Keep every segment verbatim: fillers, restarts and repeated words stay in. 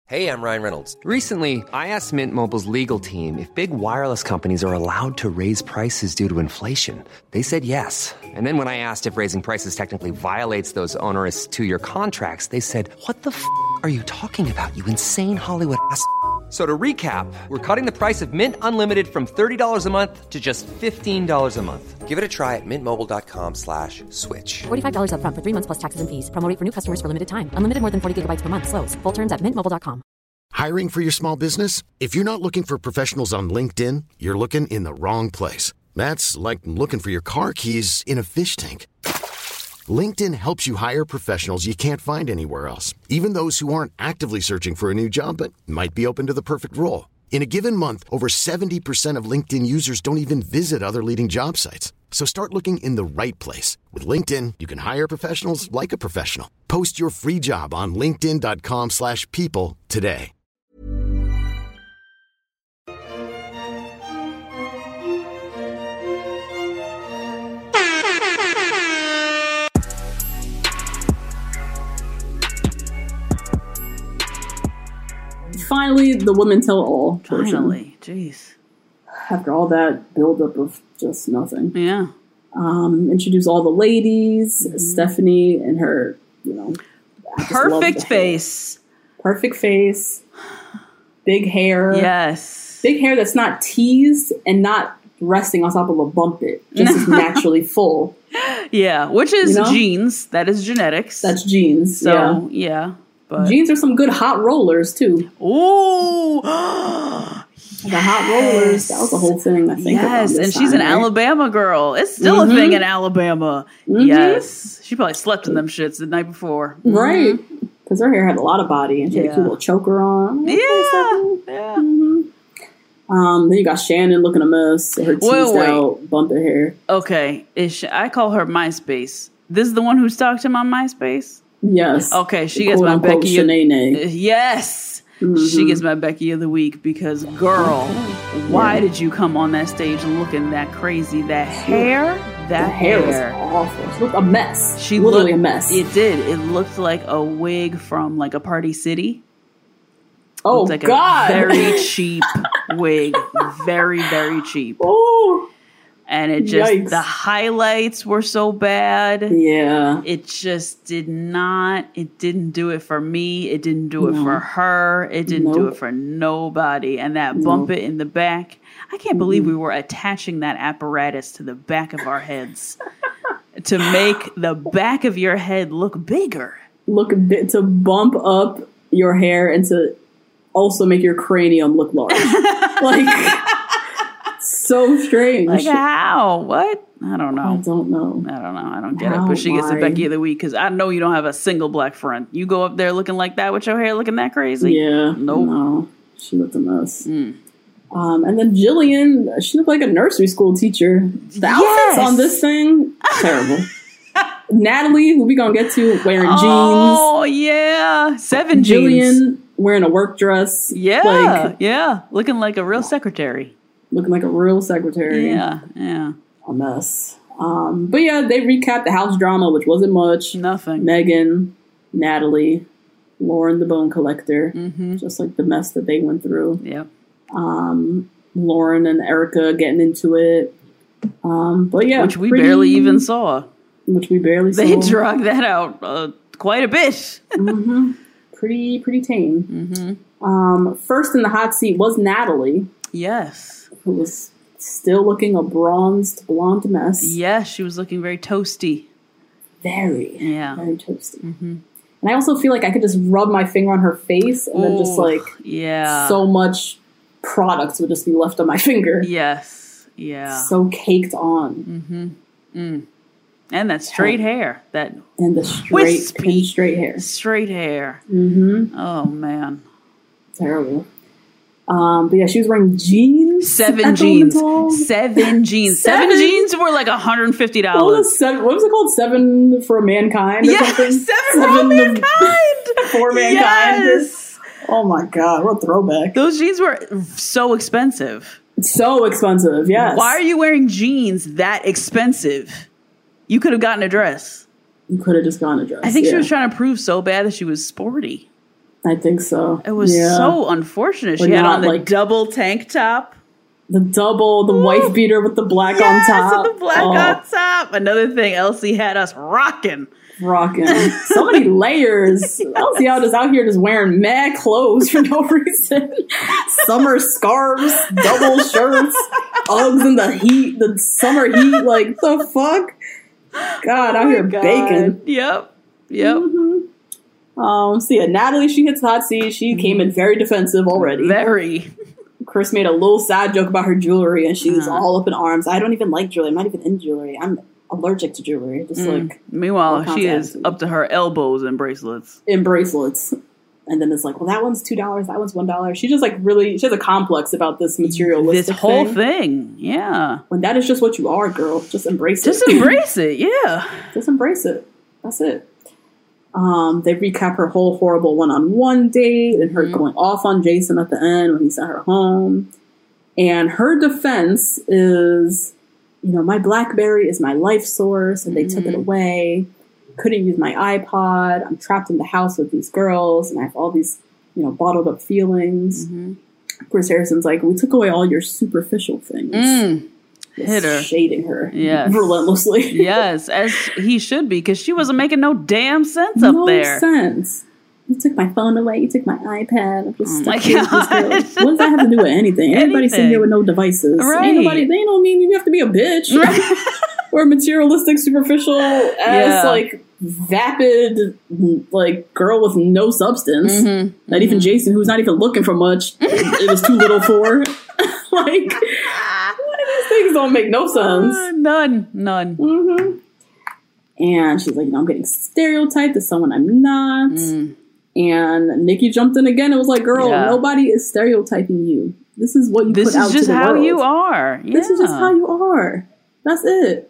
Hey, I'm Ryan Reynolds. Recently, I asked Mint Mobile's legal team if big wireless companies are allowed to raise prices due to inflation. They said yes. And then when I asked if raising prices technically violates those onerous two-year contracts, they said, what the f*** are you talking about, you insane Hollywood ass f- So to recap, we're cutting the price of Mint Unlimited from thirty dollars a month to just fifteen dollars a month. Give it a try at mintmobile.com slash switch. forty-five dollars up front for three months plus taxes and fees. Promo rate for new customers for limited time. Unlimited more than forty gigabytes per month. Slows full terms at mint mobile dot com. Hiring for your small business? If you're not looking for professionals on LinkedIn, you're looking in the wrong place. That's like looking for your car keys in a fish tank. LinkedIn helps you hire professionals you can't find anywhere else, even those who aren't actively searching for a new job but might be open to the perfect role. In a given month, over seventy percent of LinkedIn users don't even visit other leading job sites. So start looking in the right place. With LinkedIn, you can hire professionals like a professional. Post your free job on linkedin.com slash people today. Finally, the women tell all. Portion. Finally, jeez. After all that buildup of just nothing. Yeah. Um, introduce all the ladies. Mm-hmm. Stephanie and her, you know, perfect face. Perfect face. Big hair. Yes. Big hair that's not teased and not resting on top of a bump it. Just is naturally full. Yeah, which is you know? genes. That is genetics. That's genes. So, yeah. yeah. But jeans are some good hot rollers too. Ooh, the hot rollers. That was the whole thing. I think. Yes, and time, she's an right? Alabama girl. It's still mm-hmm. a thing in Alabama. Mm-hmm. Yes, she probably slept in them shits the night before. Mm-hmm. Right, because her hair had a lot of body, and she yeah. had a cute little choker on. Yeah, yeah. Mm-hmm. Um, then you got Shannon looking a mess. Her teased wait, wait. out, bumped hair. Okay, is she, I call her MySpace. This is the one who stalked him on MySpace. Yes. Okay, she gets my Becky. Of, yes, mm-hmm. she gets my Becky of the week because, girl, why yeah. did you come on that stage looking that crazy? That hair, that the hair, hair was awful. She looked a mess. She literally looked, a mess. It did. It looked like a wig from like a Party City. Oh like God! A very cheap wig, very very cheap. Oh. And it just, Yikes. the highlights were so bad. Yeah. It just did not, it didn't do it for me. It didn't do it no. for her. It didn't nope. do it for nobody. And that bump nope. it in the back, I can't believe mm-hmm. we were attaching that apparatus to the back of our heads to make the back of your head look bigger. Look a bit, to bump up your hair and to also make your cranium look large. Like... So strange. Like how? What? I don't know. I don't know. I don't know. I don't get how, it. But she gets why? the Becky of the week because I know you don't have a single black friend. You go up there looking like that with your hair looking that crazy. Yeah. Nope. No. She looked a mess. Mm. Um, and then Jillian, she looked like a nursery school teacher. The yes. outfits on this thing, terrible. Natalie, who we gonna get to, wearing jeans. Oh yeah, seven Jillian jeans. wearing a work dress. Yeah, like, yeah, looking like a real secretary. Looking like a real secretary. Yeah, yeah. A mess. Um, but yeah, they recapped the house drama, which wasn't much. Nothing. Megan, Natalie, Lauren the Bone Collector. Mm-hmm. Just like the mess that they went through. Yep. Um, Lauren and Erica getting into it. Um, but yeah. Which we pretty, barely even saw. Which we barely they saw. They dragged that out uh, quite a bit. mm-hmm. Pretty, pretty tame. Mm-hmm. Um, first in the hot seat was Natalie. Yes. Who was still looking a bronzed blonde mess. Yes, she was looking very toasty. Very. Yeah. Very toasty. Mm-hmm. And I also feel like I could just rub my finger on her face and Ooh, then just like yeah. so much product would just be left on my finger. Yes. Yeah. So caked on. Mm-hmm. Mm. And that straight yeah. hair. That and the straight pin straight hair. Straight hair. Mm-hmm. Oh man. Terrible. Um, but yeah, she was wearing jeans. Seven jeans. Seven jeans. Seven, seven jeans were like one hundred fifty dollars. What was, seven, what was it called? Seven for mankind? Or yeah, something? Seven, seven for mankind. For mankind. Yes. Oh my God, what a throwback. Those jeans were so expensive. So expensive, yes. Why are you wearing jeans that expensive? You could have gotten a dress. You could have just gotten a dress. I think yeah. she was trying to prove so bad that she was sporty. I think so. It was yeah. so unfortunate. But She had not, on the like- double tank top. The double, the wife beater with the black Yes, on top. and the black Oh, on top. Another thing, Elsie had us rocking. Rocking. So many layers. Elsie out is out here just wearing mad clothes for no reason. Summer scarves, double shirts, Uggs in the heat, the summer heat. Like, the fuck? God, out Oh here my God. baking. Yep. Yep. Mm-hmm. Um, so yeah, Natalie, she hits the hot seat. She came in very defensive already. Very. Chris made a little sad joke about her jewelry, and she was Uh-huh. all up in arms. I don't even like jewelry. I'm not even in jewelry. I'm allergic to jewelry. Just like Meanwhile, all kinds she of is attitude. up to her elbows in bracelets. in bracelets. And then it's like, well, that one's two dollars, that one's one dollar. She just like really, she has a complex about this materialistic This whole thing. thing. Yeah. When that is just what you are, girl. Just embrace Just it. embrace it. Yeah. Just embrace it. That's it. Um, they recap her whole horrible one-on-one date and her Mm-hmm. going off on Jason at the end when he sent her home. And her defense is, you know, my BlackBerry is my life source, and they took it Mm-hmm. away. Couldn't use my iPod. I'm trapped in the house with these girls, and I have all these, you know, bottled up feelings. Mm-hmm. Chris Harrison's like, we took away all your superficial things. Mm. Just Hit her. shading her, Yes. relentlessly. Yes, as he should be, because she wasn't making no damn sense up no there. sense. You took my phone away. You took my iPad. I'm just Oh stuck my here with these God. girls. What does that have to do with anything? Everybody's sitting Anything. here with no devices. Right. Ain't nobody, they don't mean you have to be a bitch. Or materialistic, superficial, as Yeah. like vapid, like girl with no substance. Mm-hmm. Not even Jason, who's not even looking for much. It was too little for. Like, these things don't make no sense. Uh, none. None. Mm-hmm. And she's like, you know, I'm getting stereotyped as someone I'm not. Mm. And Nikki jumped in again and was like, girl, Yeah. nobody is stereotyping you. This is what you This put out is to just the how world. you are. Yeah. This is just how you are. That's it.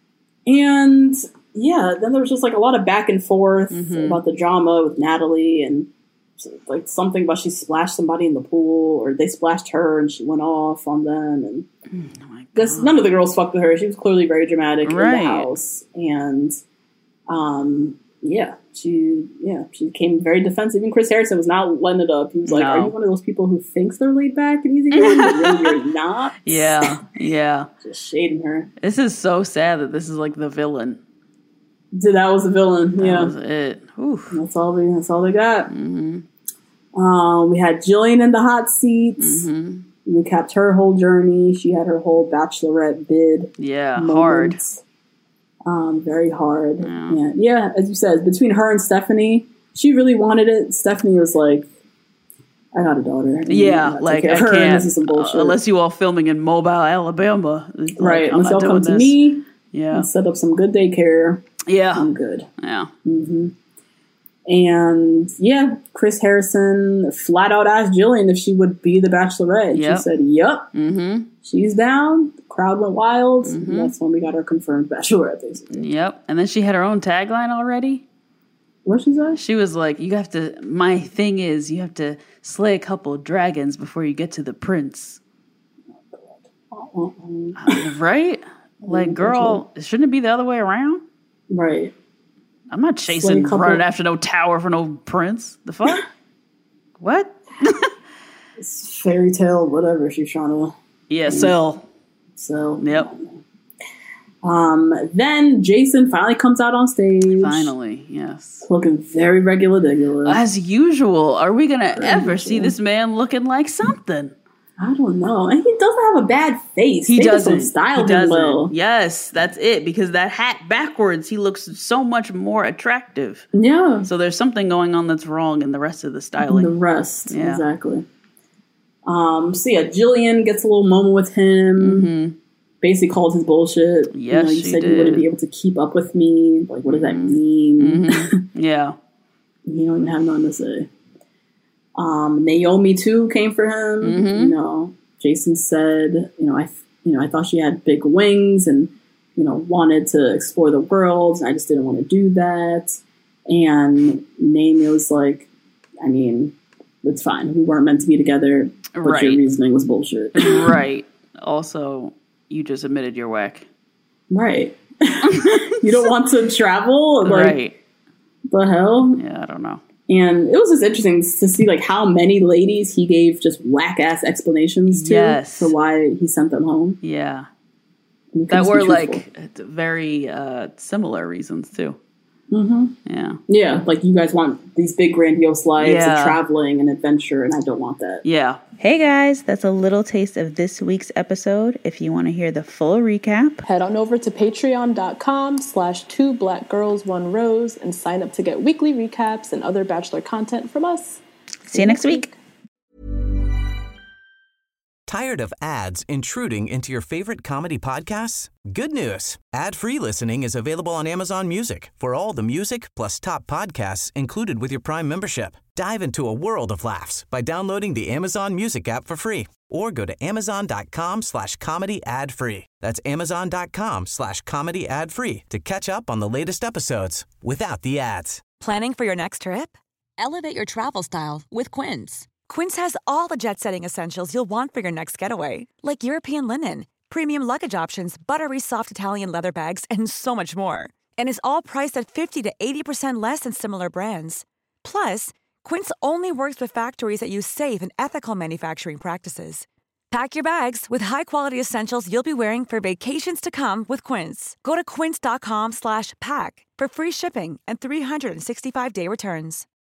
And yeah, then there was just like a lot of back and forth Mm-hmm. about the drama with Natalie, and like something about she splashed somebody in the pool, or they splashed her and she went off on them. And Oh my this, God. none of the girls fucked with her. She was clearly very dramatic in Right. the house. And um, yeah, she yeah she became very defensive. Even Chris Harrison was not letting it up. He was like, No. "Are you one of those people who thinks they're laid back and easygoing, but really you're not?" Yeah. Yeah. Just shading her. This is so sad that this is like the villain. So that was the villain. That Yeah, was it. Oof. that's all we that's all they got. Mm-hmm. Um, we had Jillian in the hot seat. Mm-hmm. We kept her whole journey. She had her whole bachelorette bid. Yeah. moment. Hard. Um, very hard. Yeah. Yeah. yeah, as you said, between her and Stephanie, she really wanted it. Stephanie was like, I got a daughter. and Yeah, gotta take like care I of her, can't and this is some bullshit. uh, unless you all filming in Mobile, Alabama. It's like, right, I'm unless not y'all come doing to this. me Yeah, and set up some good daycare, yeah, I'm good. yeah. And yeah, Chris Harrison flat out asked Jillian if she would be the Bachelorette. Yep. She said, "Yep, Mm-hmm. she's down." The crowd went wild. And that's when we got our confirmed Bachelorette. Basically, Yep. And then she had her own tagline already. what she said? She was like, "You have to. My thing is, you have to slay a couple of dragons before you get to the prince." Right? Like, girl, shouldn't it be the other way around? Right. I'm not chasing, couple- running after no tower for no prince. The fuck? What? Fairy tale, whatever she's trying to Yeah, sell. sell. Yep. Um, then Jason finally comes out on stage. Finally, yes. Looking very regular regular. As usual, are we gonna ever see usual. this man looking like something? I don't know. And he doesn't have a bad face. He They just doesn't. don't style He him doesn't. well. Yes, that's it. Because that hat backwards, he looks so much more attractive. Yeah. So there's something going on that's wrong in the rest of the The styling. rest. Yeah. Exactly. Um, so yeah, Jillian gets a little moment with him. Basically called his bullshit. Yes, you know, you she said you wouldn't did. be able to keep up with me. Like, what does that mean? Yeah. You don't even have nothing to say. Um, Naomi too came for him. Mm-hmm. You know, Jason said, you know, I, you know, I thought she had big wings and, you know, wanted to explore the world. And I just didn't want to do that. And Naomi was like, I mean, it's fine. We weren't meant to be together. But Right. your reasoning was bullshit. Right. Also, you just admitted you're whack. Right. You don't want to travel? Like, Right. the hell? Yeah, I don't know. And it was just interesting to see like how many ladies he gave just whack ass explanations to yes. for why he sent them home. Yeah. That were like very uh, similar reasons too. Mm-hmm. Yeah. Yeah. Like you guys want these big grandiose lives yeah. of traveling and adventure, and I don't want that. Yeah. Hey guys, that's a little taste of this week's episode. If you want to hear the full recap, head on over to patreon.com slash two black girls, one rose and sign up to get weekly recaps and other Bachelor content from us. See, See you next week. week. Tired of ads intruding into your favorite comedy podcasts? Good news. Ad-free listening is available on Amazon Music for all the music plus top podcasts included with your Prime membership. Dive into a world of laughs by downloading the Amazon Music app for free or go to amazon.com slash comedy ad free. That's amazon.com slash comedy ad free to catch up on the latest episodes without the ads. Planning for your next trip? Elevate your travel style with Quince. Quince has all the jet-setting essentials you'll want for your next getaway, like European linen, premium luggage options, buttery soft Italian leather bags, and so much more. And is all priced at fifty to eighty percent less than similar brands. Plus, Quince only works with factories that use safe and ethical manufacturing practices. Pack your bags with high-quality essentials you'll be wearing for vacations to come with Quince. Go to quince.com slash pack for free shipping and three sixty-five day returns.